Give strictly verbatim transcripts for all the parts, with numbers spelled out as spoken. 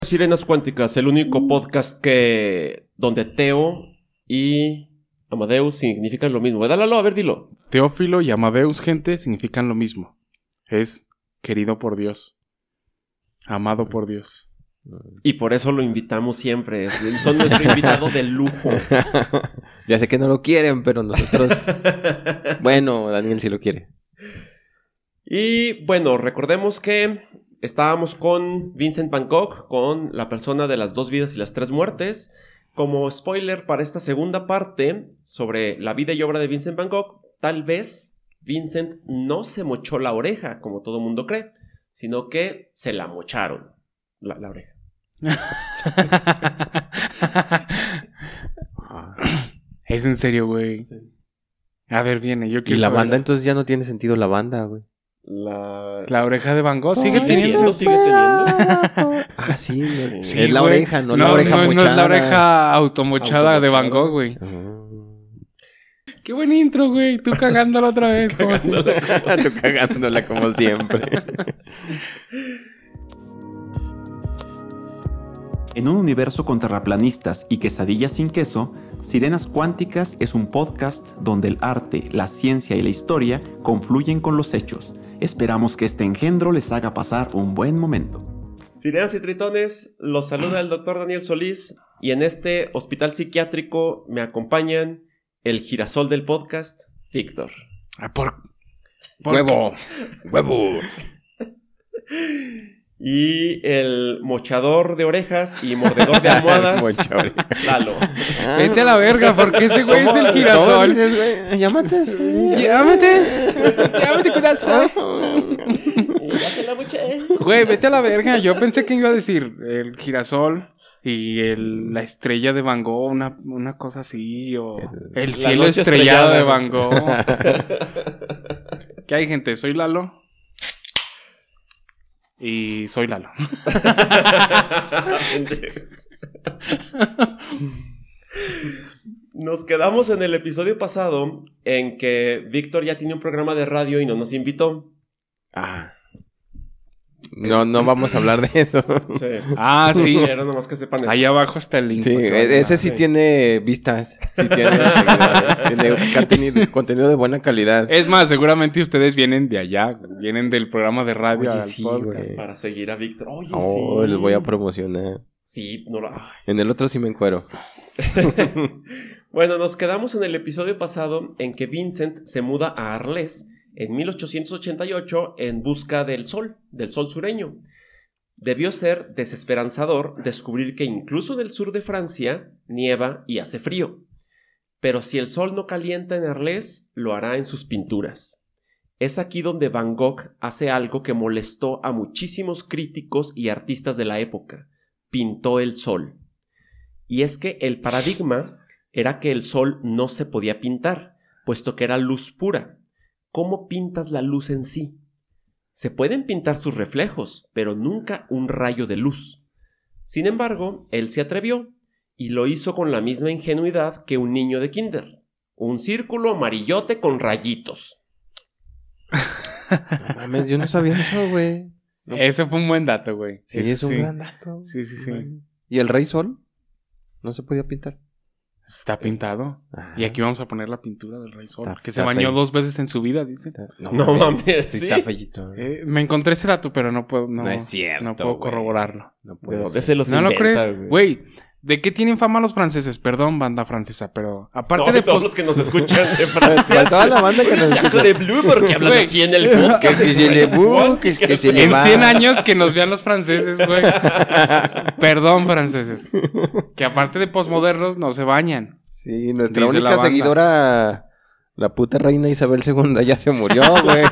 Sirenas Cuánticas, el único podcast que donde Teo y Amadeus significan lo mismo. ¿Verdad, Lalo? A ver, dilo. Teófilo y Amadeus, gente, significan lo mismo. Es querido por Dios. Amado por Dios. Y por eso lo invitamos siempre. Son nuestro invitado de lujo. Ya sé que no lo quieren, pero nosotros... Bueno, Daniel sí lo quiere. Y bueno, recordemos que estábamos con Vincent Van Gogh, con la persona de las dos vidas y las tres muertes. Como spoiler para esta segunda parte sobre la vida y obra de Vincent Van Gogh, tal vez Vincent no se mochó la oreja, como todo mundo cree, sino que se la mocharon, la, la oreja. Es en serio, güey. Sí. A ver, viene, yo quiero Y la saber banda, eso. entonces ya no tiene sentido la banda, güey. La... La oreja de Van Gogh sigue ¿Sigue teniendo. teniendo? ¿Sigue teniendo? Ah, sí, güey. Sí, es la güey. oreja, no, no la oreja no, mochada. No es la oreja automochada de Van Gogh, güey. Uh-huh. Qué buen intro, güey. Tú cagándola otra vez. Como Tú cagándola como siempre. En un universo con terraplanistas y quesadillas sin queso, Sirenas Cuánticas es un podcast donde el arte, la ciencia y la historia confluyen con los hechos. Esperamos que este engendro les haga pasar un buen momento. Sirenas y tritones, los saluda el doctor Daniel Solís y en este hospital psiquiátrico me acompañan el girasol del podcast, Víctor. Ah, por... por ¡Huevo! ¡Huevo! Y el mochador de orejas y mordedor de almohadas, Lalo. Ah, Vete a la verga, porque ese güey es el girasol. Dices, güey? Llámate. Llámate. Llámate, corazón. Ya se la moché. Güey, vete a la verga. Yo pensé que iba a decir el girasol y el, la estrella de Van Gogh, una, una cosa así, o el La cielo noche estrellado estrellada de Van Gogh. ¿Qué hay, gente? Soy Lalo. Y soy Lalo. Nos quedamos en el episodio pasado en que Víctor ya tiene un programa de radio y no nos invitó. Ah. No, no vamos a hablar de eso. Sí. Ah, sí. Quiero nomás que sepan eso. Ahí abajo está el link. Sí, porque ese sí, sí tiene vistas. Sí tiene seguidores. Tiene contenido, contenido de buena calidad. Es más, seguramente ustedes vienen de allá. Vienen del programa de radio Oye, al sí, podcast. güey. Para seguir a Víctor. Oye, Oh, sí. les voy a promocionar. Sí, no lo... En el otro sí me encuero. Bueno, nos quedamos en el episodio pasado en que Vincent se muda a Arles en mil ochocientos ochenta y ocho en busca del sol, del sol sureño. Debió ser desesperanzador descubrir que incluso del sur de Francia nieva y hace frío. Pero si el sol no calienta en Arles, lo hará en sus pinturas. Es aquí donde Van Gogh hace algo que molestó a muchísimos críticos y artistas de la época. Pintó el sol. Y es que el paradigma era que el sol no se podía pintar, puesto que era luz pura. ¿Cómo pintas la luz en sí? Se pueden pintar sus reflejos, pero nunca un rayo de luz. Sin embargo, él se atrevió y lo hizo con la misma ingenuidad que un niño de kinder. Un círculo amarillote con rayitos. No mames, yo no sabía eso, güey. No. Ese fue un buen dato, güey. Sí, es un gran dato. Sí, sí, sí. ¿Y el Rey Sol? ¿No se podía pintar? Está pintado. Ajá. Y aquí vamos a poner la pintura del Rey Sol. Está- Que se está bañó feo. dos veces en su vida, dice. No, No mames, Sí, sí. está fellito. Eh, me encontré ese dato, pero no puedo. No, No es cierto, No puedo güey. corroborarlo. No ¿De puede dónde ser. se los ¿No lo inventa, crees? Güey, ¿de qué tienen fama los franceses? Perdón, banda francesa, pero aparte No, de todos pos- los que nos escuchan de Para Francia. toda la banda que nos Saco de Blue porque hablan Güey. así en el podcast. Que, que se le bu, que, que se le en va. cien años que nos vean los franceses, güey. Perdón, franceses. Que aparte de posmodernos, no se bañan. Sí, nuestra Dice la única banda. seguidora, la puta reina Isabel segunda, ya se murió, güey.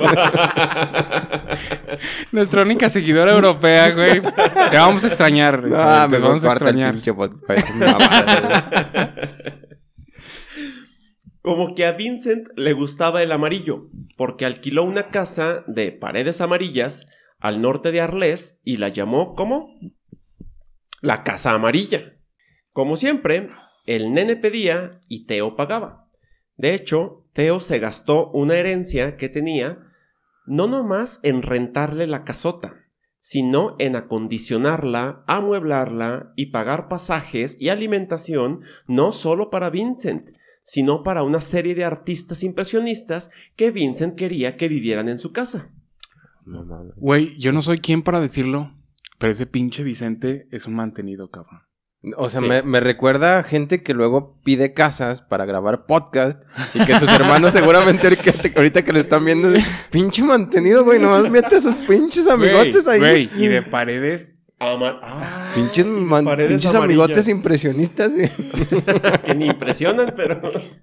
Nuestra única seguidora europea, güey. Te vamos a extrañar. No, Isabel, me te vamos a corta el extrañar. pinche podcast, es una mamada, güey. Como que a Vincent le gustaba el amarillo, porque alquiló una casa de paredes amarillas al norte de Arles y la llamó, ¿cómo? La Casa Amarilla. Como siempre, el nene pedía y Teo pagaba. De hecho, Teo se gastó una herencia que tenía no nomás en rentarle la casota, sino en acondicionarla, amueblarla y pagar pasajes y alimentación no solo para Vincent, sino para una serie de artistas impresionistas que Vincent quería que vivieran en su casa. No mames. Güey, yo no soy quien para decirlo, pero ese pinche Vicente es un mantenido, cabrón. O sea, Sí. me, me recuerda a gente que luego pide casas para grabar podcast y que sus hermanos seguramente ahorita, ahorita que lo están viendo, pinche mantenido, güey, nomás mete a sus pinches amigotes Güey, ahí. Güey, y de paredes. Ama- ah, Pinches, man- paredes pinches amarillas. amigotes impresionistas. ¿Sí? Que ni impresionan, pero...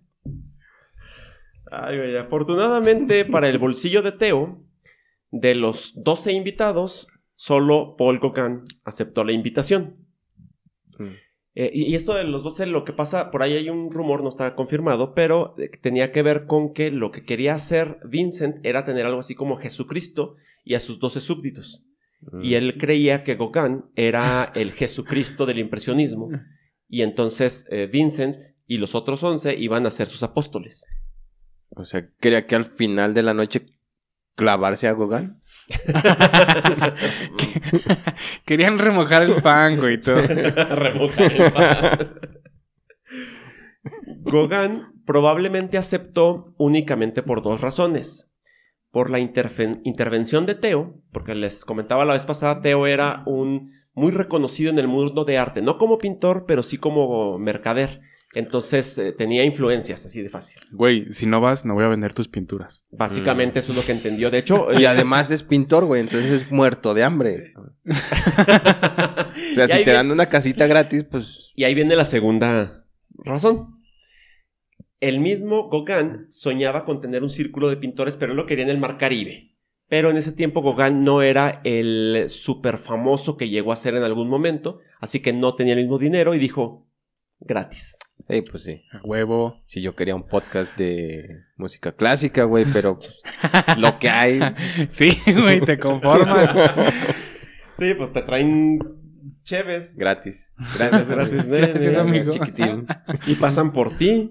Ay, güey, afortunadamente para el bolsillo de Theo, de los doce invitados, solo Paul Gauguin aceptó la invitación. Mm. Eh, y, y esto de los doce, lo que pasa, por ahí hay un rumor, no está confirmado, pero eh, tenía que ver con que lo que quería hacer Vincent era tener algo así como Jesucristo y a sus doce súbditos. Mm. Y él creía que Gauguin era el Jesucristo del impresionismo. Y entonces eh, Vincent y los otros once iban a ser sus apóstoles. O sea, quería que al final de la noche clavarse a Gauguin. Querían remojar el pan, güey, y todo. Remojar el pan. Gauguin probablemente aceptó únicamente por dos razones. Por la interfe- intervención de Theo, porque les comentaba la vez pasada, Theo era un muy reconocido en el mundo de arte, no como pintor, pero sí como mercader. Entonces eh, tenía influencias, así de fácil. Güey, si no vas, no voy a vender tus pinturas. Básicamente eso es lo que entendió. De hecho, Y eh, además es pintor, güey, entonces es muerto de hambre. O sea, Y si ahí te vi- dan una casita gratis, pues... y ahí viene la segunda razón. El mismo Gauguin soñaba con tener un círculo de pintores, pero él lo quería en el Mar Caribe. Pero en ese tiempo Gauguin no era el súper famoso que llegó a ser en algún momento, así que no tenía el mismo dinero y dijo, gratis. Sí, pues sí. A huevo. Si yo quería un podcast de música clásica, güey, pero pues, lo que hay... Sí, güey, te conformas. Sí, pues te traen cheves. Gratis. Gracias, gratis, nene. Gracias, amigo. Chiquitín. Y pasan por ti.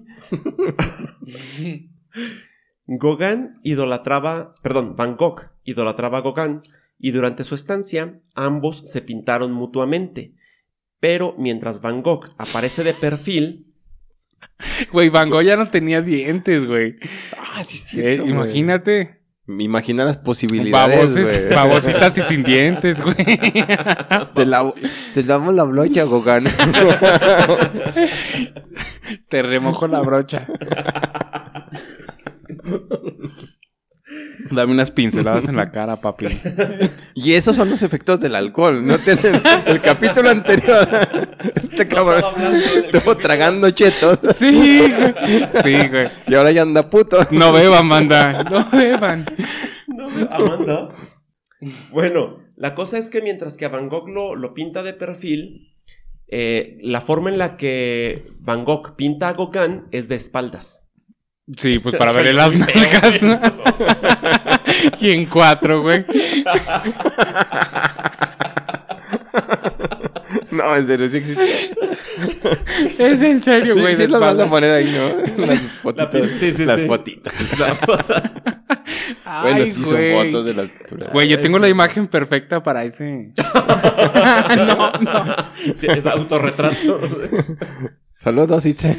Gauguin idolatraba, perdón, Van Gogh idolatraba a Gauguin y durante su estancia ambos se pintaron mutuamente. Pero mientras Van Gogh aparece de perfil, Güey, Van Gogh ya no tenía dientes, güey. Ah, sí, es Eh, cierto, güey. imagínate. Me imagina las posibilidades, Baboses, güey. babositas y sin dientes, güey. Te, lavo, te damos la brocha, Gauguin. Te remojo la brocha. Dame unas pinceladas en la cara, papi. Y esos son los efectos del alcohol. No tienen el capítulo anterior. Este cabrón estaba hablando del estuvo capítulo. tragando chetos. Sí, güey. Sí, güey. Y ahora ya anda puto. No beban, banda. No beban. no, Amanda. Bueno, la cosa es que mientras que a Van Gogh lo, lo pinta de perfil, eh, la forma en la que Van Gogh pinta a Gauguin es de espaldas. Sí, pues para Soy verle las muy feo nalgas, ¿no? eso. Y en cuatro, güey. No, en serio, sí existe. Es en serio, Sí, güey. sí de los vas a espalda. poner ahí, ¿no? Las fotitos. La pi- sí, sí, las sí. fotitos. Ay, Bueno, sí son güey. fotos de la altura. Güey, yo tengo la imagen perfecta para ese. No, no. Sí, es autorretrato. Saludos, Itze.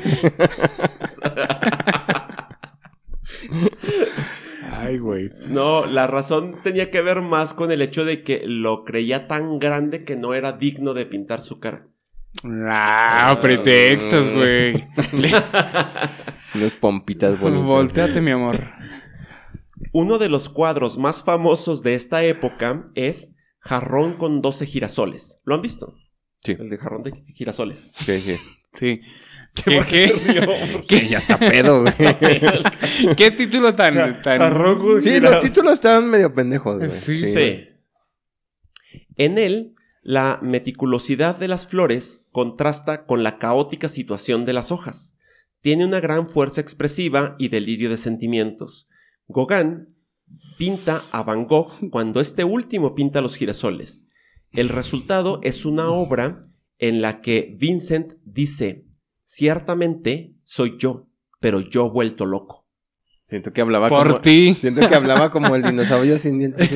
Ay, güey. No, la razón tenía que ver más con el hecho de que lo creía tan grande que no era digno de pintar su cara. Ah, pretextos, güey. Unas pompitas bonitas. Voltéate, mi amor. Uno de los cuadros más famosos de esta época es Jarrón con doce girasoles. ¿Lo han visto? Sí. El de jarrón de girasoles. Sí, sí. Sí. ¿Por ¿Qué, qué se rió? Que ya está pedo, güey. ¿Qué? ¿Qué título tan... tan... Jarrón con Sí, gira- los títulos están medio pendejos, güey. Sí, Sí. En él, la meticulosidad de las flores contrasta con la caótica situación de las hojas. Tiene una gran fuerza expresiva y delirio de sentimientos. Gauguin pinta a Van Gogh cuando este último pinta los girasoles. El resultado es una obra en la que Vincent dice: ciertamente soy yo, pero yo vuelto loco. Siento que hablaba Por como... ti. Siento que hablaba como el dinosaurio sin dientes.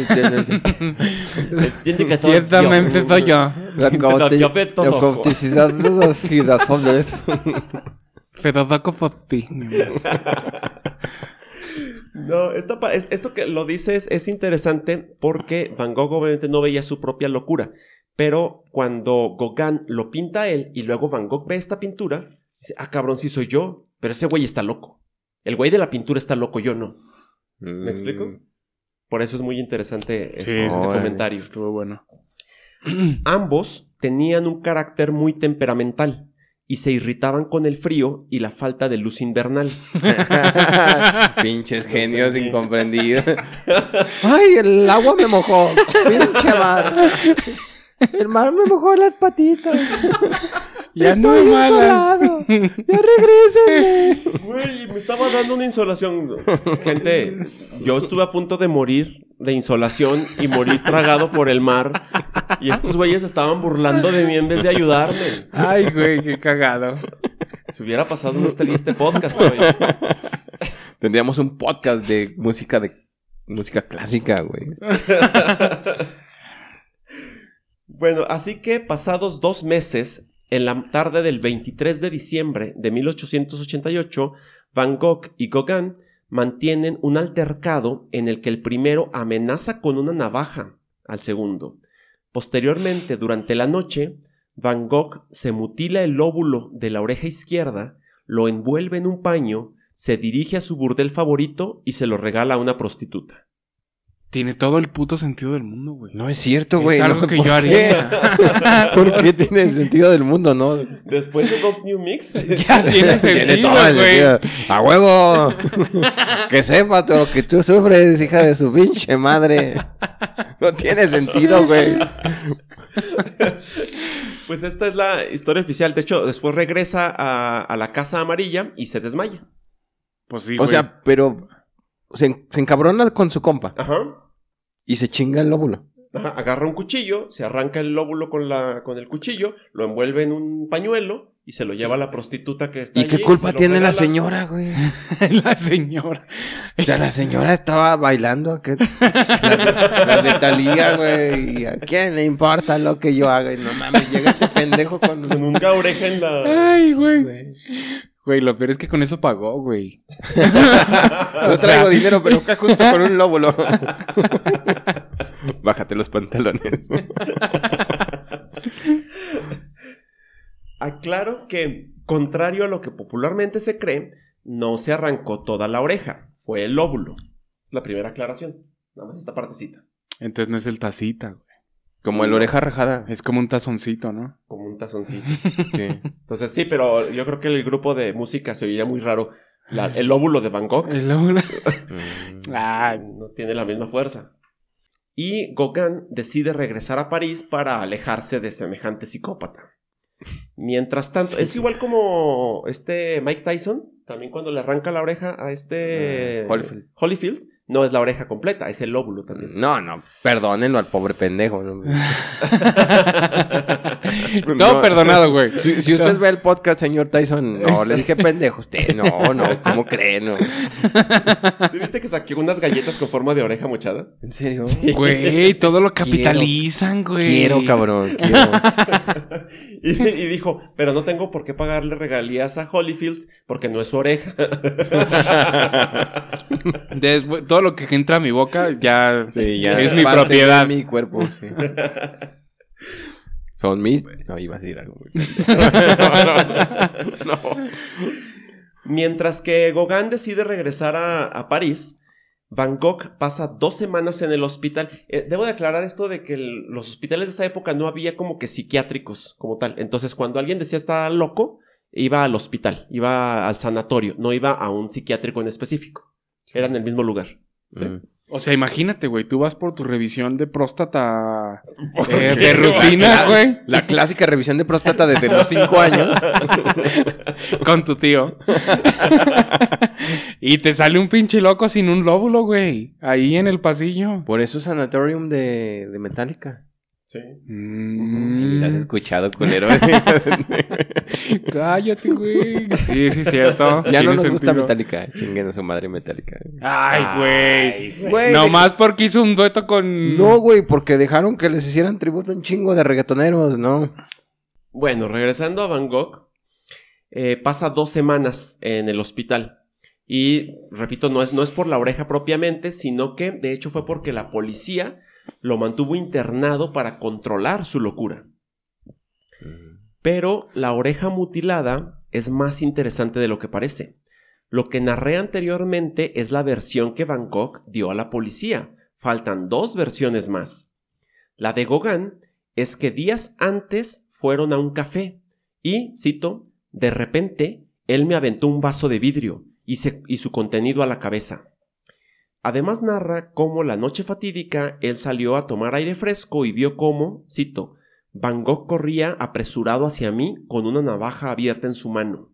Ciertamente soy yo. La cauticidad de los girasoles. Fedodoco por ti. No, esta, esto que lo dices es interesante porque Van Gogh obviamente no veía su propia locura, pero cuando Gauguin lo pinta a él y luego Van Gogh ve esta pintura, dice, ah, cabrón, sí soy yo, pero ese güey está loco. El güey de la pintura está loco, yo no. ¿Me explico? Por eso es muy interesante Sí, este, este oh, comentario. Estuvo bueno. Ambos tenían un carácter muy temperamental y se irritaban con el frío y la falta de luz invernal. Pinches genios incomprendidos. Ay, el agua me mojó. Pinche mar. El mar me mojó las patitas. Ya no hay malas. Ya regrésenme. Güey, me estaba dando una insolación. Gente, yo estuve a punto de morir de insolación y morir tragado por el mar. Y estos güeyes estaban burlando de mí en vez de ayudarme. Ay, güey, qué cagado. Si hubiera pasado, no estaría este podcast hoy. Tendríamos un podcast de música de música clásica, güey. Bueno, así que pasados dos meses, en la tarde del veintitrés de diciembre de mil ochocientos ochenta y ocho, Van Gogh y Gauguin mantienen un altercado en el que el primero amenaza con una navaja al segundo. Posteriormente, durante la noche, Van Gogh se mutila el lóbulo de la oreja izquierda, lo envuelve en un paño, se dirige a su burdel favorito y se lo regala a una prostituta. Tiene todo el puto sentido del mundo, güey. No es cierto, güey. Es algo no, que ¿por yo qué? haría. ¿Por qué tiene el sentido del mundo, no? Después de dos New Mix, Ya tiene Tiene sentido, todo el güey. sentido. ¡A huevo! Que sepa todo lo que tú sufres, hija de su pinche madre. No tiene sentido, güey. pues esta es la historia oficial. De hecho, después regresa a, a la Casa Amarilla y se desmaya. Pues sí, O güey. sea, pero se, se encabrona con su compa Ajá. y se chinga el lóbulo. Ajá, agarra un cuchillo, se arranca el lóbulo con, la, con el cuchillo, lo envuelve en un pañuelo y se lo lleva a la prostituta que está ¿Y allí, qué culpa se lo tiene la regala. señora, güey? La señora. O sea, la señora estaba bailando. ¿Qué? Las, las de Talía, güey. ¿Y a quién le importa lo que yo haga? Y no mames, llega este pendejo con... Con un oreja en la... Ay, güey. Güey. Güey, lo peor es que con eso pagó, güey. No traigo dinero, pero acá justo con un lóbulo. Bájate los pantalones. Aclaro que, contrario a lo que popularmente se cree, no se arrancó toda la oreja, fue el lóbulo. Es la primera aclaración. Nada más esta partecita. Entonces no es el tacita, güey. Como el oreja rajada. Es como un tazoncito, ¿no? Como un tazoncito. Sí. Entonces sí, pero yo creo que el grupo de música se oiría muy raro. La- el lóbulo de Van Gogh El lóbulo. Mm. Ah, no tiene la misma fuerza. Y Gauguin decide regresar a París para alejarse de semejante psicópata. Mientras tanto, es igual como este Mike Tyson, también cuando le arranca la oreja a este Uh, Holyfield. Holyfield, no es la oreja completa, es el lóbulo también. No, no, perdónenlo al pobre pendejo. ¿no? todo No. perdonado, güey. Si, si usted ve el podcast, señor Tyson, no, le dije pendejo a usted. No, no, ¿cómo cree? No. ¿Sí viste que saqué unas galletas con forma de oreja mochada? ¿En serio? Güey, todo lo capitalizan, güey. Quiero, cabrón, quiero. y, y dijo, pero no tengo por qué pagarle regalías a Holyfield porque no es su oreja. Después, todo lo que entra a mi boca ya, Sí, ya. es mi Parte propiedad. de mi cuerpo, sí. Son mis... No, iba a decir algo. Güey. No. Mientras que Gauguin decide regresar a, a París, Van Gogh pasa dos semanas en el hospital. Eh, debo de aclarar esto de que el- los hospitales de esa época no había como que psiquiátricos como tal. Entonces, cuando alguien decía está loco, iba al hospital, iba al sanatorio, no iba a un psiquiátrico en específico. Era en el mismo lugar. ¿sí? Mm. O sea, imagínate, güey, tú vas por tu revisión de próstata eh, de rutina, güey, La clásica revisión de próstata desde los cinco años. con tu tío. Y te sale un pinche loco sin un lóbulo, güey, ahí en el pasillo. Por eso es Sanatorium de, de Metallica. Sí. Mm. ¿Lo has escuchado, culero? Cállate, güey. Sí, sí, cierto. Ya no Tiene nos gusta sentido. Metallica. Chinguen a su madre Metallica. Ay, güey. Güey, Nomás porque hizo un dueto con... No, güey, porque dejaron que les hicieran tributo a un chingo de reggaetoneros, ¿no? Bueno, regresando a Van Gogh, eh, pasa dos semanas en el hospital. Y, repito, no es, no es por la oreja propiamente, sino que, de hecho, fue porque la policía lo mantuvo internado para controlar su locura. Pero la oreja mutilada es más interesante de lo que parece. Lo que narré anteriormente es la versión que Van Gogh dio a la policía. Faltan dos versiones más. La de Gauguin es que días antes fueron a un café y, cito, de repente él me aventó un vaso de vidrio y, se, y su contenido a la cabeza. Además narra cómo la noche fatídica él salió a tomar aire fresco y vio cómo, cito, Van Gogh corría apresurado hacia mí con una navaja abierta en su mano.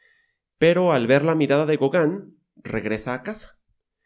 Pero al ver la mirada de Gauguin, regresa a casa.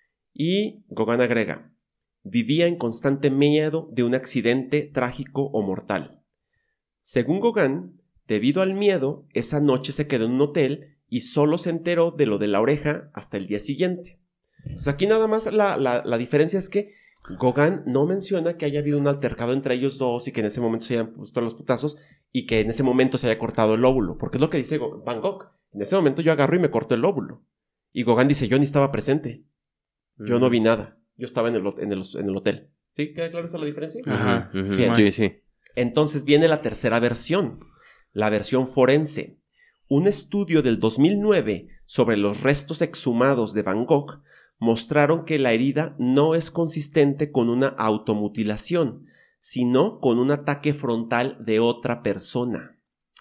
Y Gauguin agrega, vivía en constante miedo de un accidente trágico o mortal. Según Gauguin, debido al miedo, esa noche se quedó en un hotel y solo se enteró de lo de la oreja hasta el día siguiente. Pues aquí nada más la, la, la diferencia es que Gauguin no menciona que haya habido un altercado entre ellos dos y que en ese momento se hayan puesto los putazos y que en ese momento se haya cortado el lóbulo, porque es lo que dice Van Gogh. En ese momento yo agarro y me corto el lóbulo. Y Gauguin dice, yo ni estaba presente. Yo no vi nada. Yo estaba en el, en el, en el hotel. ¿Sí? ¿Queda clara esa la diferencia? Ajá. Uh-huh. Sí, Sí, sí. Entonces viene la tercera versión, la versión forense. Un estudio del dos mil nueve sobre los restos exhumados de Van Gogh mostraron que la herida no es consistente con una automutilación, sino con un ataque frontal de otra persona.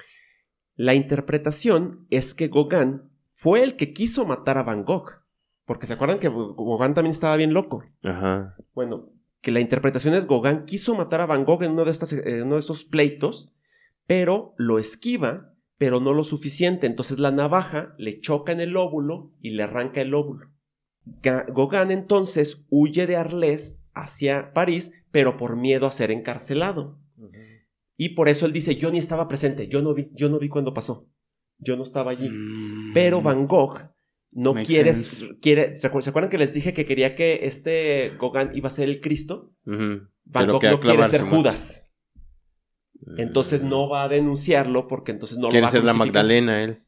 La interpretación es que Gauguin fue el que quiso matar a Van Gogh, porque se acuerdan que Gauguin también estaba bien loco. Ajá. Bueno, que la interpretación es Gauguin quiso matar a Van Gogh en uno de, estas, en uno de estos pleitos, pero lo esquiva, pero no lo suficiente. Entonces la navaja le choca en el lóbulo y le arranca el lóbulo. Gauguin entonces huye de Arles hacia París, pero por miedo a ser encarcelado. Uh-huh. Y por eso él dice, yo ni estaba presente, yo no vi, yo no vi cuando pasó. Yo no estaba allí. Mm. Pero Van Gogh no quiere, quiere... ¿Se acuerdan que les dije que quería que este Gauguin iba a ser el Cristo? Uh-huh. Van Gogh no quiere ser Judas. Uh-huh. Entonces no va a denunciarlo porque entonces no quiere lo va a ser la Magdalena, él.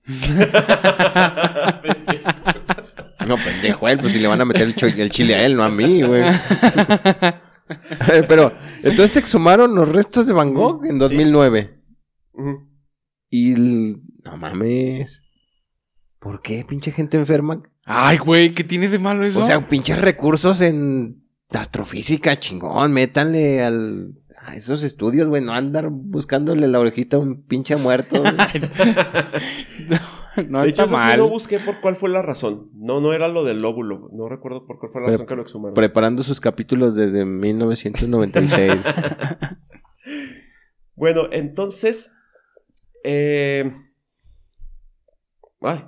No, pendejo él, pues si le van a meter el, ch- el chile a él, no a mí, güey. Pero, entonces exhumaron los restos de Van Gogh en dos mil nueve. Sí. Uh-huh. Y... El... No mames. ¿Por qué, pinche gente enferma? Ay, güey, ¿qué tiene de malo eso? O sea, pinches recursos en astrofísica, chingón, métanle al... a esos estudios, güey, no andar buscándole la orejita a un pinche muerto. No, de está hecho, mal. Sí no busqué por cuál fue la razón. No, no era lo del lóbulo. No recuerdo por cuál fue la Pre- razón que lo exhumaron. Preparando sus capítulos desde mil novecientos noventa y seis. Bueno, entonces... Eh... Ay.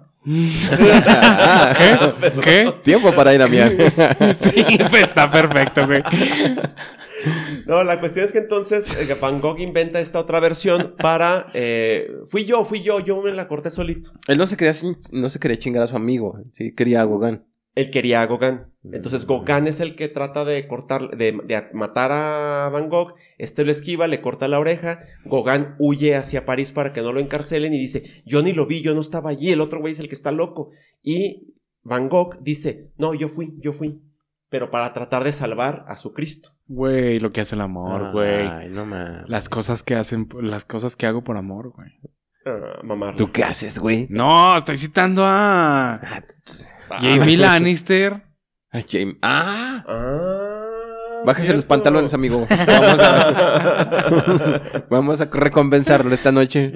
¿Qué? ¿Qué? Tiempo para ir a miar. Sí, pues está perfecto, güey. No, la cuestión es que entonces eh, Van Gogh inventa esta otra versión para... Eh, fui yo, fui yo, yo me la corté solito. Él no se quería, no se quería chingar a su amigo, sí, quería a Gauguin. Él quería a Gauguin. Entonces Gauguin es el que trata de cortar, de, de matar a Van Gogh. Este lo esquiva, le corta la oreja. Gauguin huye hacia París para que no lo encarcelen y dice, yo ni lo vi, yo no estaba allí. El otro güey es el que está loco. Y Van Gogh dice, no, yo fui, yo fui. Pero para tratar de salvar a su Cristo. Güey, lo que hace el amor, güey. Ay, no mames. Las cosas que hacen, las cosas que hago por amor, güey. Ah, mamarlo. ¿Tú qué haces, güey? No, estoy citando a Jamie Lannister. A Jamie. ¡Ah! Ah, Bájese cierto. los pantalones, amigo. Vamos a... Vamos a recompensarlo esta noche.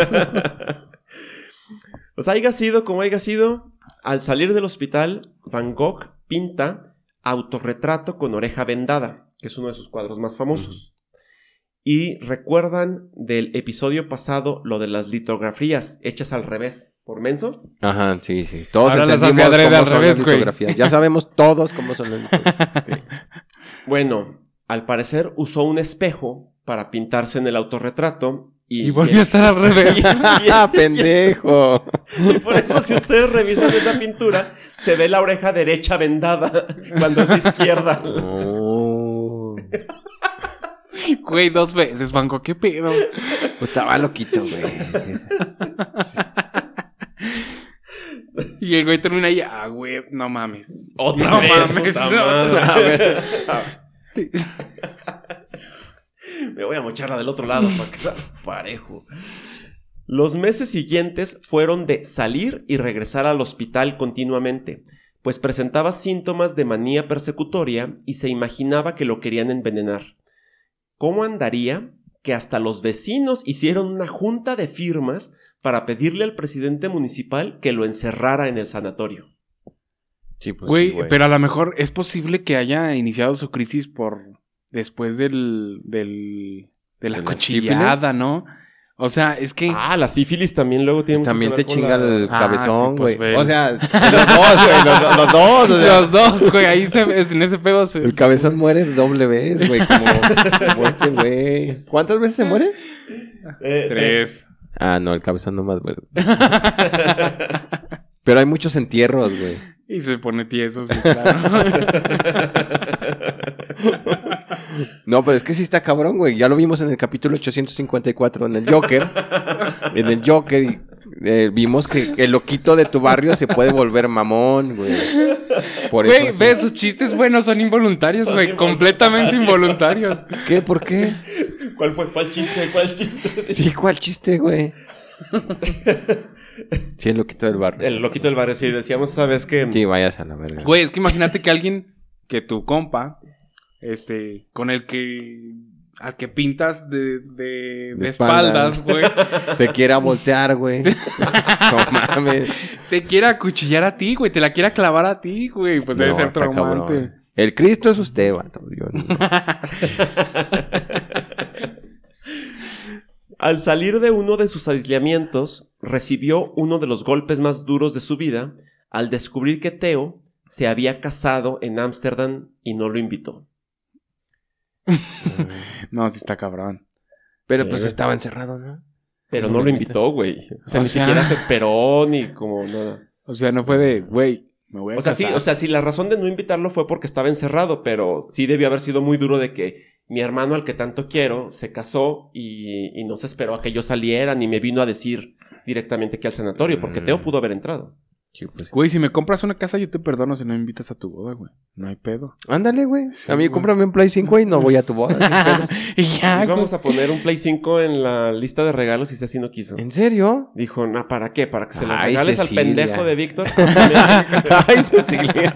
Pues haya sido como haya sido, al salir del hospital, Van Gogh pinta Autorretrato con oreja vendada, que es uno de sus cuadros más famosos. Uh-huh. Y recuerdan del episodio pasado lo de las litografías hechas al revés, por menso. Ajá, sí, sí. Todos ahora las entendimos hace cómo al son revés, las güey. litografías. Ya sabemos todos cómo son las litografías. Okay. Bueno, al parecer usó un espejo para pintarse en el autorretrato. Y, Y volvió y- a estar al revés. ¡Ah, pendejo! Y por eso, si ustedes revisan esa pintura, se ve la oreja derecha vendada cuando es de izquierda. Oh. Güey, dos veces, Banco, ¿qué pedo? Pues estaba loquito, güey. Y el güey termina ahí, ah, güey, no mames. Otra no vez, mames. puta no. madre. A ver. Me voy a mocharla del otro lado para quedar parejo. Los meses siguientes fueron de salir y regresar al hospital continuamente, pues presentaba síntomas de manía persecutoria y se imaginaba que lo querían envenenar. ¿Cómo andaría que hasta los vecinos hicieron una junta de firmas para pedirle al presidente municipal que lo encerrara en el sanatorio? Sí, pues Güey, sí, güey. pero a lo mejor es posible que haya iniciado su crisis por después del, del de la ¿De la cuchillada, sífilis? ¿no? O sea, es que Ah, la sífilis también luego tiene Pues mucho también que te ver con chinga la- el Ah, cabezón, sí, pues, güey. ve. O sea, los dos, güey. Los, los dos. o sea, los dos, güey, ahí se, en ese pedo se, El cabezón muere doble vez, güey. Como, como este güey. ¿Cuántas veces se muere? Eh, tres. Ah, no, el cabezón no más, güey. Pero hay muchos entierros, güey. Y se pone tieso, sí, claro. No, pero es que sí está cabrón, güey. Ya lo vimos en el capítulo ochocientos cincuenta y cuatro, en el Joker. En el Joker, y, eh, vimos que el loquito de tu barrio se puede volver mamón, güey. Por Güey, eso. ve, sí. sus chistes buenos son involuntarios, Son güey. Completamente involuntarios. ¿Qué? ¿Por qué? ¿Cuál fue? ¿Cuál chiste? ¿Cuál chiste? Sí, ¿cuál chiste, güey? Sí, el loquito del barrio. El loquito del barrio, sí, decíamos esa vez que... Sí, vayas a la verga. Güey, es que imagínate que alguien, que tu compa, este, con el que, al que pintas de, de, de, De espaldas, güey, Se quiera voltear, güey. No mames. te quiera acuchillar a ti, güey, te la quiera clavar a ti, güey, pues debe No, ser está traumante. cabrón. El Cristo es usted, vato. Yo no. Al salir de uno de sus aislamientos, recibió uno de los golpes más duros de su vida al descubrir que Theo se había casado en Ámsterdam y no lo invitó. No, sí está cabrón. Pero Sí, pues güey. estaba encerrado, ¿no? Pero No no lo lo invita. invitó, güey. O sea, O ni sea- siquiera se esperó ni como nada. O sea, no fue de, güey, me voy a O sea, sí, casar. o sea, sí, la razón de no invitarlo fue porque estaba encerrado, pero sí debió haber sido muy duro de que mi hermano, al que tanto quiero, se casó y, y no se esperó a que yo saliera ni me vino a decir directamente que al sanatorio, porque Mm. Theo pudo haber entrado. Sí, pues. Güey, si me compras una casa, yo te perdono si no me invitas a tu boda, güey. No hay pedo. Ándale, güey. Sí, a mí güey. cómprame un Play cinco y no voy a tu boda. sin pedos. Y ya, Y güey. vamos a poner un Play cinco en la lista de regalos y si así no quiso. ¿En serio? Dijo, no, ¿para qué? ¿Para que se lo Ay, regales Cecilia. al pendejo de Víctor? Ay, Cecilia.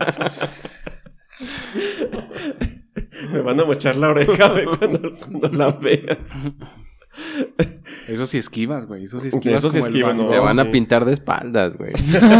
Me van a mochar la oreja güey, cuando, cuando la vean. Eso sí esquivas, güey. Eso sí esquivas. Eso sí como el esquivan, Van ¿no? Te Gogh. van a sí. pintar de espaldas, güey.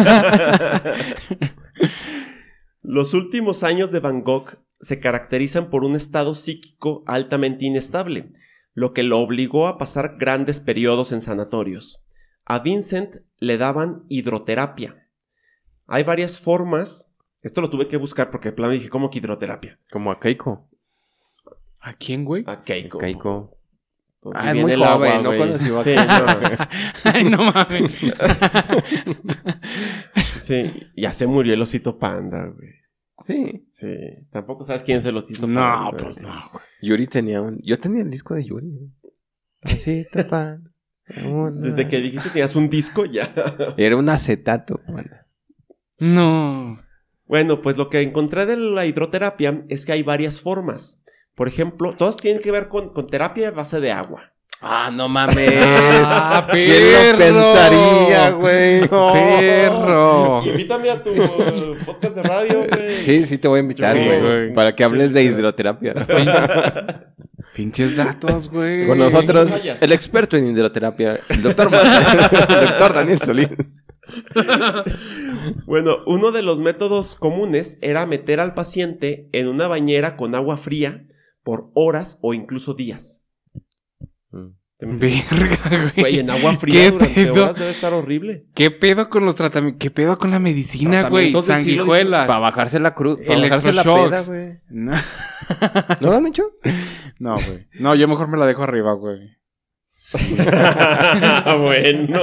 Los últimos años de Van Gogh se caracterizan por un estado psíquico altamente inestable, lo que lo obligó a pasar grandes periodos en sanatorios. A Vincent le daban hidroterapia. Hay varias formas. Esto lo tuve que buscar porque de plano dije, ¿cómo que hidroterapia? Como a Keiko. ¿A quién, güey? A Keiko. Keiko. Pues, Ah, es viene muy el joven, agua, no güey. conoció a Sí, Keiko. Ay, no mames. no, sí, ya se murió el osito panda, güey. Sí. Sí, tampoco sabes quién es el osito No, panda. pues güey. no, güey. Yuri tenía un... Yo tenía el disco de Yuri. güey. Así, tapan. Una- Desde que dijiste que tenías un disco, ya. Era un acetato, güey. No. Bueno, pues lo que encontré de la hidroterapia es que hay varias formas. Por ejemplo, todas tienen que ver con, con terapia a base de agua. Ah, no mames. Ah, ¿Quién lo perro. pensaría, güey? Oh. Perro. Invítame a tu uh, podcast de radio, güey. Sí, sí te voy a invitar, Sí, güey. güey. Para que hables de Sí. hidroterapia. Pinches datos, güey. Con nosotros, Vayas. el experto en hidroterapia, el doctor, el doctor Daniel Solís. Bueno, uno de los métodos comunes era meter al paciente en una bañera con agua fría por horas o incluso días. ¿Te metes? Verga, güey. Güey, en agua ¿Qué fría durante pedo? horas debe estar horrible. ¿Qué pedo con los tratamientos? ¿Qué pedo con la medicina, güey? Tratamientos del siglo Sanguijuelas. Para bajarse la cruz, para bajarse la Electroshocks. peda, güey. No. ¿No lo han hecho? No, güey. No, yo mejor me la dejo arriba, güey. Bueno.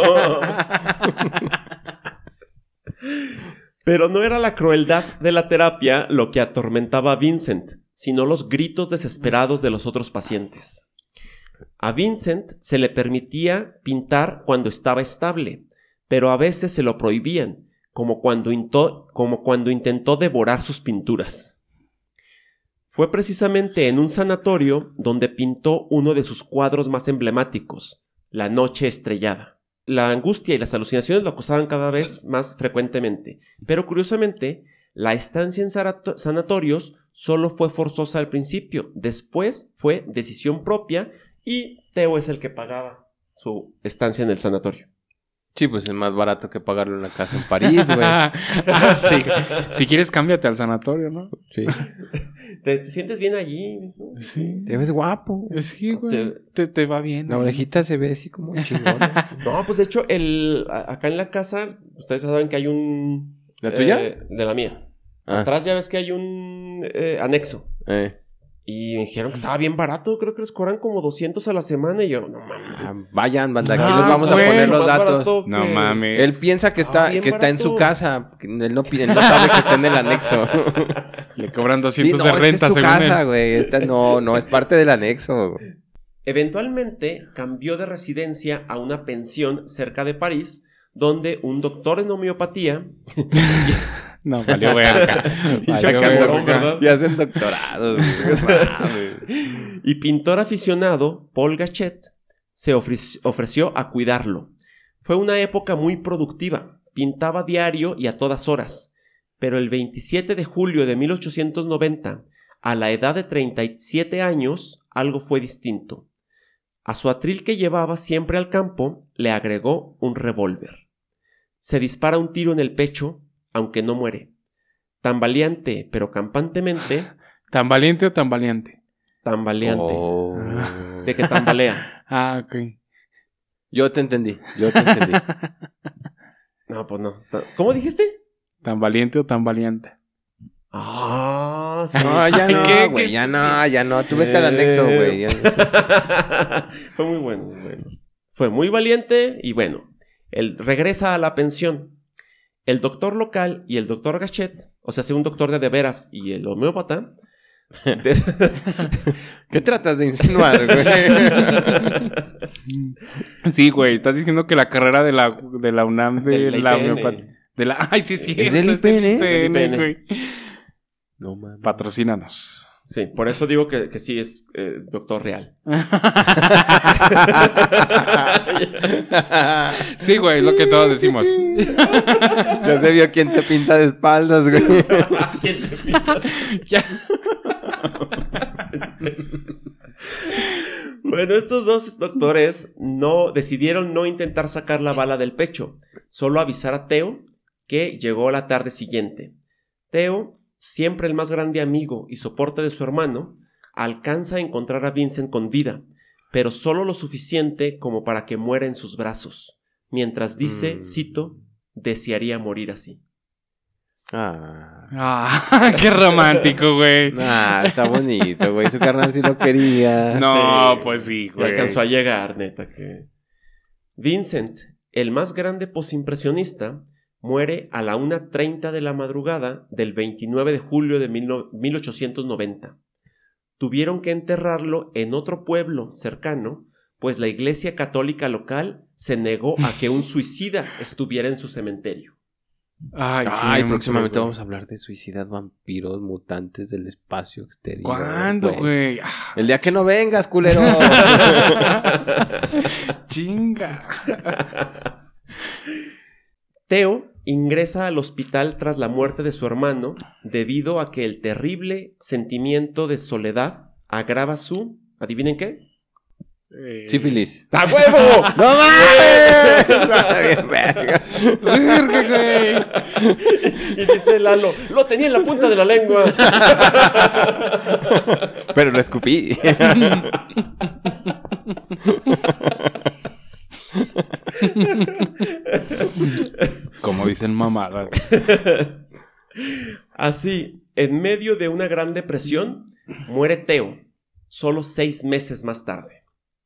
Pero no era la crueldad de la terapia lo que atormentaba a Vincent, sino los gritos desesperados de los otros pacientes. A Vincent se le permitía pintar cuando estaba estable, pero a veces se lo prohibían, como cuando, intó, como cuando intentó devorar sus pinturas. Fue precisamente en un sanatorio donde pintó uno de sus cuadros más emblemáticos, La Noche Estrellada. La angustia y las alucinaciones lo acosaban cada vez más frecuentemente, pero curiosamente, la estancia en sanatorios solo fue forzosa al principio, después fue decisión propia y Theo es el que pagaba su estancia en el sanatorio. Sí, pues es más barato que pagarlo en la casa en París, güey. Ah, sí. Si quieres, cámbiate al sanatorio, ¿no? Sí. ¿Te, te sientes bien allí? Sí. Te ves guapo. Sí, güey. Te- Te, te va bien. La ¿no? orejita se ve así como chingona. No, pues de hecho, el, a- acá en la casa, ustedes saben que hay un... ¿La tuya? eh, de la mía. Ah. Atrás ya ves que hay un eh, anexo. Eh. Y me dijeron que estaba bien barato, creo que les cobran como doscientos a la semana. Y yo, no mames. Ah, vayan, banda, aquí Ah, les vamos güey. a poner los Más datos. barato No que- mames. Él piensa que está, Ah, bien que está en su barato. casa. Él no, pi- él no sabe que está en el anexo. Le cobran Sí, doscientos no, de esta renta, es tu según casa, él. güey. Esta no, no es parte del anexo. Eventualmente cambió de residencia a una pensión cerca de París, donde un doctor en homeopatía No, valió verga. Y se Valió acabó, verga. ¿verdad? Y hacen doctorados. y pintor aficionado, Paul Gachet, se ofre- ofreció a cuidarlo. Fue una época muy productiva, pintaba diario y a todas horas, pero el veintisiete de julio de mil ochocientos noventa, a la edad de treinta y siete años, algo fue distinto. A su atril que llevaba siempre al campo, le agregó un revólver. Se dispara un tiro en el pecho, aunque no muere. Tambaleante, pero campantemente, ¿Tan valiente o tan valiente? tambaleante. Oh. De que tambalea. Ah, ok. Yo te entendí, yo te entendí. No, pues no. ¿Cómo dijiste? ¿Tan valiente o tan valiente? Ah, sí. No, ya sí, no, ¿qué- güey, qué- ya no, ya no. Tú Sí. vete al anexo, güey. Ya- Fue muy bueno, muy bueno. Fue muy valiente y bueno, él regresa a la pensión. El doctor local y el doctor Gachet, o sea, un doctor de de veras y el homeópata, de- ¿Qué tratas de insinuar, güey? Sí, güey. Estás diciendo que la carrera de la, de la UNAM de Del la I P N. homeopatía. De la... Ay, sí, sí. ¿Es del I P N? Es del I P N. güey. No mames. Patrocínanos. Sí, por eso digo que, que sí es eh, doctor real. Sí, güey, es lo que todos decimos. Ya se vio quién te pinta de espaldas, güey. ¿Quién te pinta? Ya. Bueno, estos dos doctores no decidieron no intentar sacar la bala del pecho, solo avisar a Theo que llegó la tarde siguiente. Theo, siempre el más grande amigo y soporte de su hermano, alcanza a encontrar a Vincent con vida, pero solo lo suficiente como para que muera en sus brazos, mientras dice, Mm. cito, desearía morir así. Ah, Ah, qué romántico, güey. ah, está bonito, güey. Su carnal sí lo quería. No, Sí. pues sí, Y güey. alcanzó a llegar, neta que... Vincent, el más grande posimpresionista, muere a la una treinta de la madrugada del veintinueve de julio de mil ochocientos noventa. Tuvieron que enterrarlo en otro pueblo cercano, pues la iglesia católica local se negó a que un suicida estuviera en su cementerio. Ay, sí, Ay, me próximamente güey. vamos a hablar de suicidas, vampiros, mutantes del espacio exterior. ¿Cuándo, güey? Ah, El día que no vengas, culero. chinga. Theo ingresa al hospital tras la muerte de su hermano debido a que el terrible sentimiento de soledad agrava su... ¿Adivinen qué? Eh, Sífilis. ¡A huevo! ¡No mames! Está bien, verga. Verga, güey. Y dice Lalo, lo tenía en la punta de la lengua. Pero lo escupí. Como dicen mamadas. Así, en medio de una gran depresión, muere Theo. solo seis meses más tarde.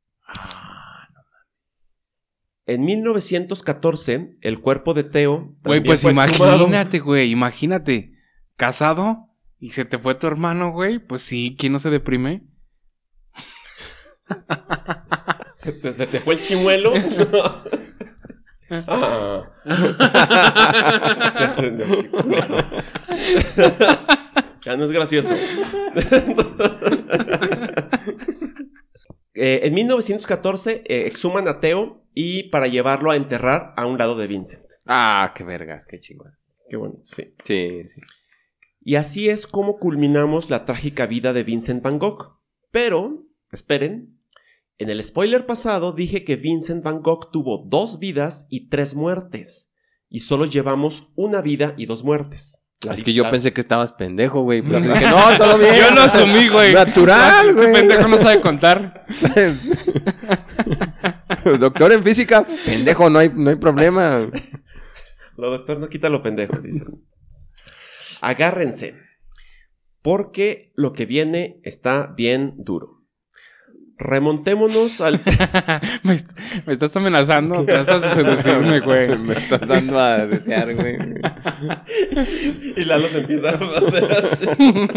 En mil novecientos catorce, el cuerpo de Theo... Güey, pues fue exhumado. imagínate, güey, imagínate. Casado y se te fue tu hermano, güey. Pues sí, ¿quién no se deprime? ¿Se te, se te fue el chimuelo? ah. Ya no es gracioso. eh, en mil novecientos catorce eh, exhuman a Theo y para llevarlo a enterrar a un lado de Vincent. Ah, qué vergas, qué chingón. Qué bonito, sí. Sí, sí. Y así es como culminamos la trágica vida de Vincent Van Gogh. Pero, esperen, en el spoiler pasado dije que Vincent Van Gogh tuvo dos vidas y tres muertes. Y solo llevamos una vida y dos muertes. La es que yo la... pensé que estabas pendejo, güey. Pero dije, no, todo bien. Yo lo asumí, güey. Natural, Este güey. pendejo no sabe contar. Doctor en física, pendejo, no hay, no hay problema. Lo doctor no quita lo pendejo, dicen. Agárrense, porque lo que viene está bien duro. Remontémonos al... me, est- me estás amenazando, tratas de seducirme, güey. Me estás dando a desear, güey. Y Lalo se empieza a hacer así.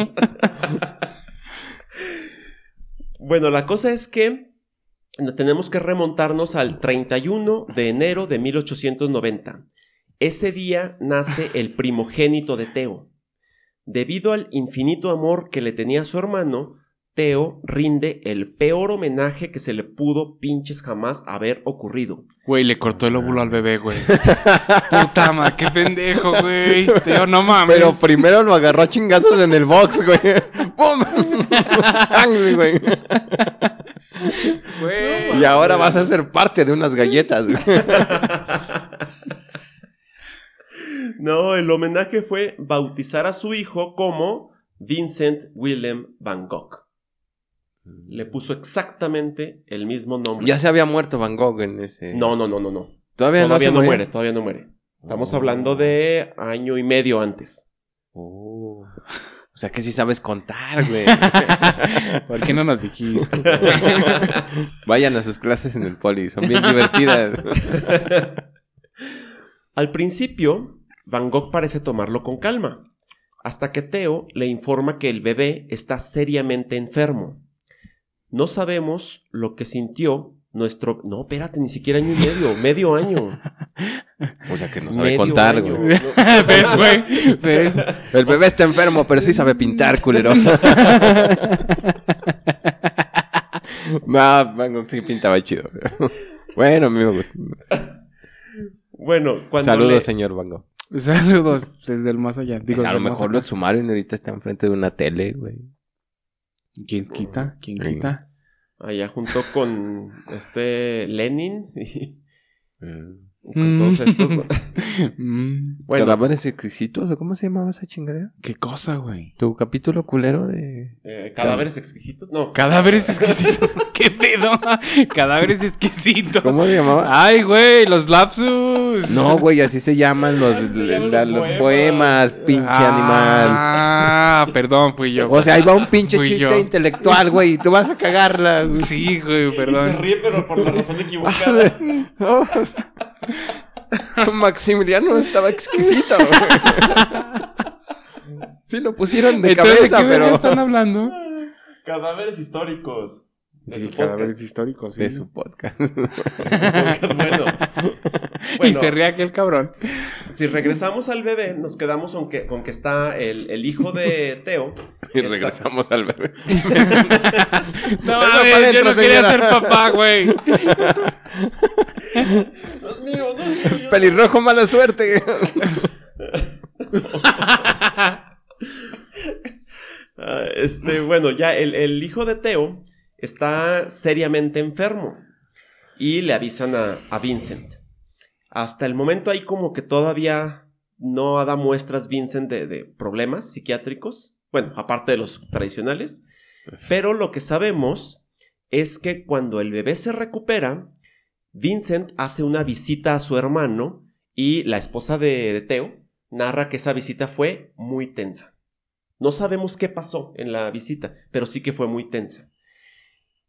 Bueno, la cosa es que tenemos que remontarnos al treinta y uno de enero de mil ochocientos noventa. Ese día nace el primogénito de Theo. Debido al infinito amor que le tenía a su hermano, Theo rinde el peor homenaje que se le pudo pinches jamás haber ocurrido. Güey, le cortó el óvulo al bebé, güey. Puta madre, qué pendejo, güey. Teo, no mames. Pero primero lo agarró a chingazos en el box, güey. ¡Pum! ¡Angry, güey! Güey. Y ahora vas a ser parte de unas galletas, güey. No, el homenaje fue bautizar a su hijo como Vincent Willem Van Gogh. Le puso exactamente el mismo nombre. Ya se había muerto Van Gogh en ese... No, no, no, no, no. Todavía, Todavía no, no, se muere, todavía no muere. Estamos Oh. hablando de año y medio antes. Oh. O sea que sí sabes contar, güey. ¿Por qué no nos dijiste? Vayan a sus clases en el poli, son bien divertidas. Al principio, Van Gogh parece tomarlo con calma, hasta que Theo le informa que el bebé está seriamente enfermo. No sabemos lo que sintió nuestro... No, espérate, ni siquiera año y medio, medio año. O sea que no sabe Medio contar, año. güey. No. ¿Ves, güey? ¿Ves? El bebé está enfermo, pero sí sabe pintar, culero. No, Van Gogh sí pintaba chido. Bueno, a mí me gusta. Bueno, cuando Saludos, le... señor Van Gogh. Saludos desde el más allá. Digo, A lo desde el más mejor lo acá. exhumaron y ahorita está enfrente de una tele, güey. ¿Quién quita? ¿Quién Sí. quita? Allá junto con este Lenin y Mm. con todos estos... Mm, Bueno, ¿Cadáveres exquisitos o cómo se llamaba esa chingadera? ¿Qué cosa, güey? Tu capítulo culero de... eh, cadáveres exquisitos, no. Cadáveres exquisitos. ¿Qué pedo? Cadáveres exquisitos. ¿Cómo se llamaba? Ay, güey, los lapsus. No, güey, así se llaman los, Así se llaman la- los los poemas. poemas, pinche animal. Ah, perdón, fui yo. O sea, ahí va un pinche Fui chiste yo. intelectual, güey, y tú vas a cagarla. güey. Sí, güey, Y se perdón. ríe, pero por la razón equivocada. No. Maximiliano estaba exquisito. güey. Sí lo pusieron de Entonces, ¿de cabeza, qué verga pero... están hablando? Cadáveres históricos. De Sí, tu cadáveres podcast. históricos, sí. De su podcast. Podcast, bueno. Y Bueno, se ríe aquel cabrón. si regresamos al bebé, nos quedamos con que, con que está el, el hijo de Theo. Y Está- regresamos al bebé. No, Eso mames, para yo adentro, no quería señora. ser papá, güey. Dios mío, no, no, yo- Pelirrojo, mala suerte. Ah, este, bueno, ya el, el hijo de Theo está seriamente enfermo y le avisan a, a Vincent. Hasta el momento ahí como que todavía no da muestras Vincent de, de problemas psiquiátricos, bueno, aparte de los tradicionales, pero lo que sabemos es que cuando el bebé se recupera, Vincent hace una visita a su hermano y la esposa de, de Theo narra que esa visita fue muy tensa. No sabemos qué pasó en la visita, pero sí que fue muy tensa.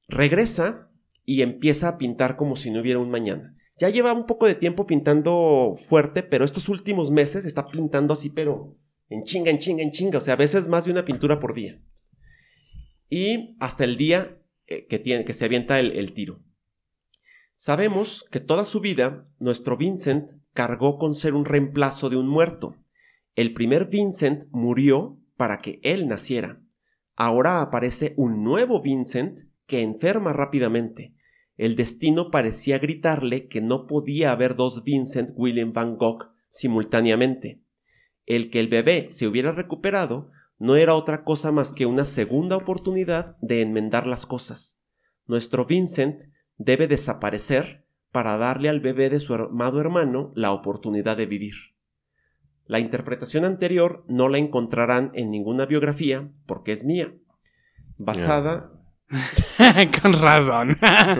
Regresa y empieza a pintar como si no hubiera un mañana. Ya lleva un poco de tiempo pintando fuerte, pero estos últimos meses está pintando así, pero en chinga, en chinga, en chinga. O sea, a veces más de una pintura por día. Y hasta el día eh, que, tiene, que se avienta el, el tiro. Sabemos que toda su vida nuestro Vincent cargó con ser un reemplazo de un muerto. El primer Vincent murió para que él naciera. Ahora aparece un nuevo Vincent que enferma rápidamente. El destino parecía gritarle que no podía haber dos Vincent Willem van Gogh simultáneamente. El que el bebé se hubiera recuperado no era otra cosa más que una segunda oportunidad de enmendar las cosas. Nuestro Vincent debe desaparecer para darle al bebé de su amado hermano la oportunidad de vivir. La interpretación anterior no la encontrarán en ninguna biografía porque es mía. Basada... Con razón.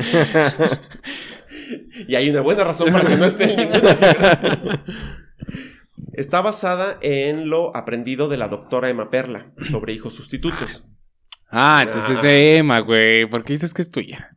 Y hay una buena razón para que no esté en ninguna biografía. Está basada en lo aprendido de la doctora Emma Perla sobre hijos sustitutos. Ah, entonces es de Emma, güey. ¿Por qué dices que es tuya?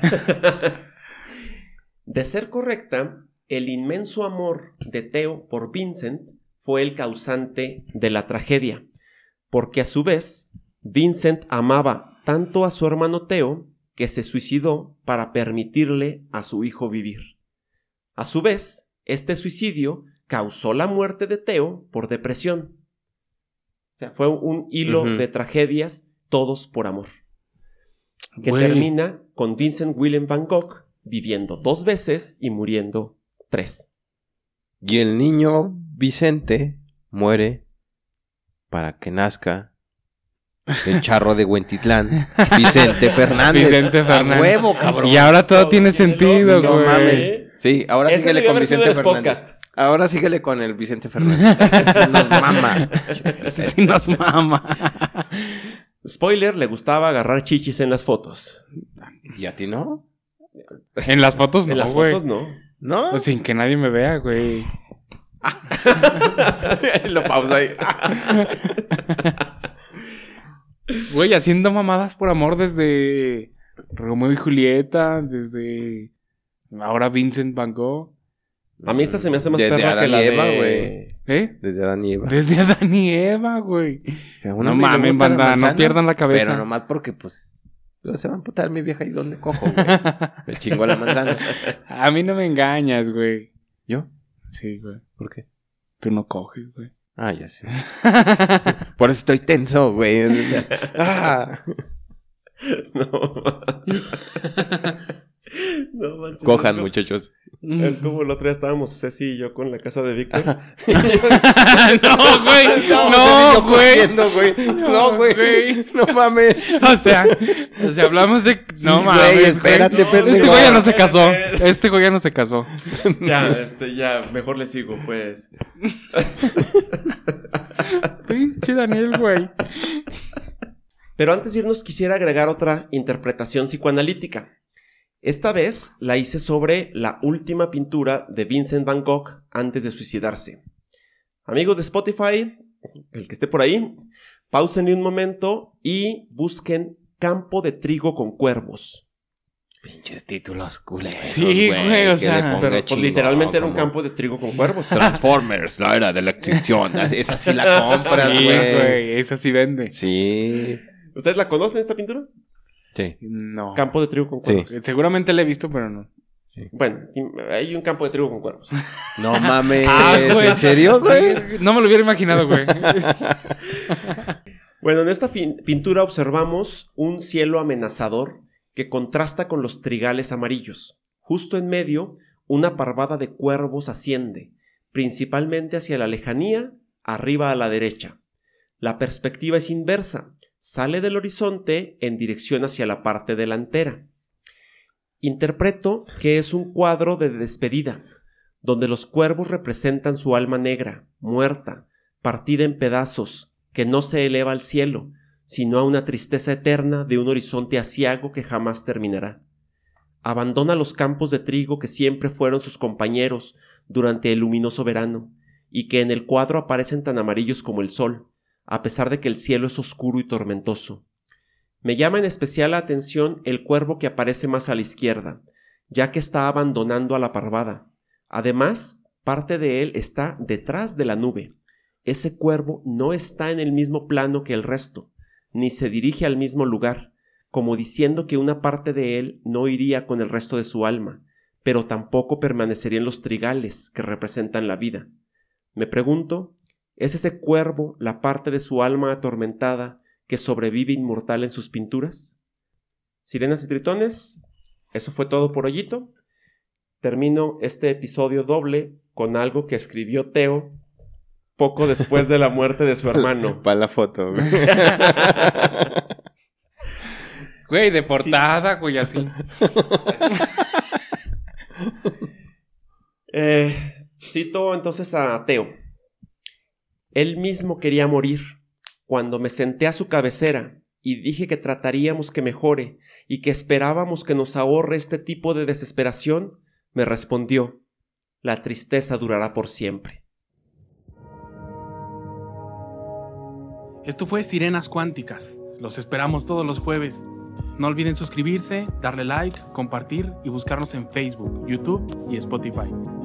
De ser correcta, el inmenso amor de Theo por Vincent fue el causante de la tragedia, porque a su vez, Vincent amaba tanto a su hermano Theo que se suicidó para permitirle a su hijo vivir. A su vez, este suicidio causó la muerte de Theo por depresión. O sea, fue un hilo uh-huh. de tragedias, todos por amor. Que Güey. termina con Vincent Willem van Gogh viviendo dos veces y muriendo tres. Y el niño Vicente muere para que nazca el charro de Huentitlán, Vicente Fernández. Vicente Fernández. A huevo, cabrón. Y ahora todo no, tiene sentido, güey. No mames. Sí, ahora Ese síguele con Vicente Fernández. Podcast. Ahora síguele con el Vicente Fernández. Sí nos mama. Sí nos mama. Spoiler, le gustaba agarrar chichis en las fotos. ¿Y a ti no? En las fotos no, En las güey. fotos no. ¿No? Pues sin que nadie me vea, güey. Lo pausa ahí. Güey, haciendo mamadas por amor desde Romeo y Julieta, desde ahora Vincent van Gogh. A mí esta se me hace más Desde perra Adán que la y Eva, de... güey. ¿Eh? Desde Adán y Eva. Desde Adán y Eva, güey. O sea, no mames, banda, no pierdan la cabeza. Pero nomás porque, pues, se va a emputar mi vieja y dónde cojo, güey. Me chingó la manzana. A mí no me engañas, güey. ¿Yo? Sí, güey. ¿Por qué? Tú no coges, güey. Ah, ya sé. Por eso estoy tenso, güey. Ah. No. No manches. Cojan, es como, muchachos. Es como el otro día estábamos Ceci y yo con la casa de Víctor. No, güey. No, güey. No, güey. No mames. O sea, o sea, hablamos de... No sí, mames, güey. Espérate, no, pendejo. Este güey ya no se casó. Este güey ya no se casó. Ya, este, ya, mejor le sigo, pues. Pinche Daniel, güey. Pero antes de irnos quisiera agregar otra interpretación psicoanalítica. Esta vez la hice sobre la última pintura de Vincent van Gogh antes de suicidarse. Amigos de Spotify, el que esté por ahí, pausenle un momento y busquen Campo de trigo con cuervos. Pinches títulos culeros. Sí, güey, o sea. Pero pues, literalmente era un campo de trigo con cuervos. Transformers, la era de la extinción. Esa sí la compras, Sí, güey. güey, esa sí vende. Sí. ¿Ustedes la conocen esta pintura? Sí. No. Campo de trigo con cuervos. Sí. Seguramente la he visto, pero no. Sí. Bueno, hay un campo de trigo con cuervos. No mames. Ah, güey. ¿En serio, güey? No me lo hubiera imaginado, güey. Bueno, en esta fin- pintura observamos un cielo amenazador que contrasta con los trigales amarillos. Justo en medio, una parvada de cuervos asciende, principalmente hacia la lejanía, arriba a la derecha. La perspectiva es inversa, sale del horizonte en dirección hacia la parte delantera. Interpreto que es un cuadro de despedida, donde los cuervos representan su alma negra, muerta, partida en pedazos, que no se eleva al cielo, sino a una tristeza eterna de un horizonte aciago que jamás terminará. Abandona los campos de trigo que siempre fueron sus compañeros durante el luminoso verano, y que en el cuadro aparecen tan amarillos como el sol, a pesar de que el cielo es oscuro y tormentoso. Me llama en especial la atención el cuervo que aparece más a la izquierda, ya que está abandonando a la parvada. Además, parte de él está detrás de la nube. Ese cuervo no está en el mismo plano que el resto, ni se dirige al mismo lugar, como diciendo que una parte de él no iría con el resto de su alma, pero tampoco permanecería en los trigales que representan la vida. Me pregunto, ¿es ese cuervo la parte de su alma atormentada que sobrevive inmortal en sus pinturas? Sirenas y tritones, eso fue todo por hoyito. Termino este episodio doble con algo que escribió Teo poco después de la muerte de su hermano. Para la foto, güey. Güey, de portada, sí. Güey, así. eh, cito entonces a Teo. Él mismo quería morir. Cuando me senté a su cabecera y dije que trataríamos que mejore y que esperábamos que nos ahorre este tipo de desesperación, me respondió: la tristeza durará por siempre. Esto fue Sirenas Cuánticas. Los esperamos todos los jueves. No olviden suscribirse, darle like, compartir y buscarnos en Facebook, YouTube y Spotify.